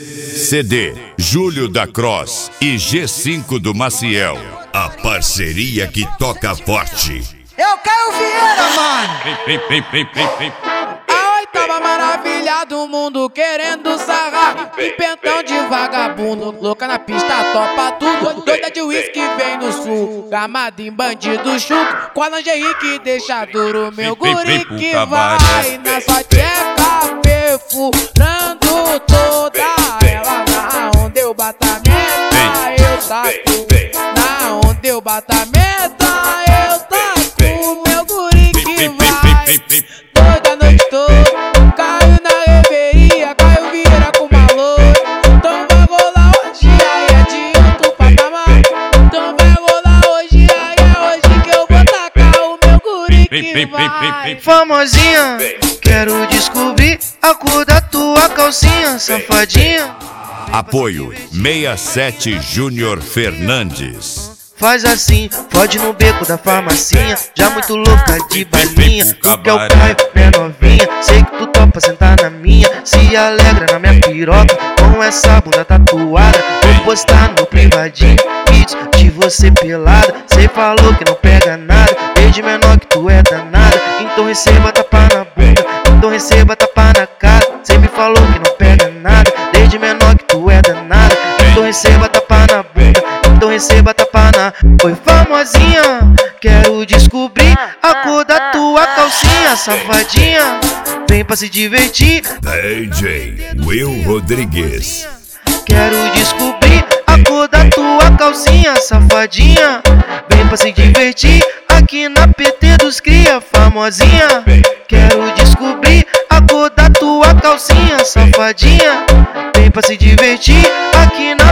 CD Júlio da Cross e G5 do Maciel. A parceria que toca forte. Eu Caio Vieira, mano. A oitava maravilha do mundo querendo sarrar. Um pentão de vagabundo, louca na pista, topa tudo. Doida de uísque vem no sul, gamada em bandido chuco. Com a lingerie que deixa duro, meu guri que vai na sua tcheca, perfurando toda ela. Na onda eu bato a meta, eu taco. Na onda eu bato a meta, eu taco. Meu guri que vai toda a noite toda. Caio na reveria, Caio Vieira com uma loira. Então vai rolar hoje, aí é de outro patamar. Então vai rolar hoje, aí é hoje que eu vou tacar o meu guri que vai. Famosinha, quero descobrir a cor da tua calcinha, safadinha. Apoio 67 Júnior Fernandes. Faz assim, fode no beco da farmacinha, já muito louca de balinha. Tu que é o Caio, minha novinha, sei que tu topa sentar na minha. Se alegra na minha piroca, com essa bunda tatuada. Vou postar no privadinho, vídeos de você pelada. Cê falou que não pega nada, desde menor que tu é danada. Então receba tapa na bunda, então receba tapa na cara. Cê me falou que não pega nada, desde menor que tu é danada. Então receba tapa na bunda, então receba tapa na... Oi famosinha, quero descobrir a cor da tua calcinha, safadinha. Vem pra se divertir, DJ Will Rodrigues. quero descobrir a cor da tua calcinha, safadinha. Vem pra se divertir aqui na PT dos cria, famosinha. Quero descobrir a cor da tua calcinha, safadinha. Vem pra se divertir aqui na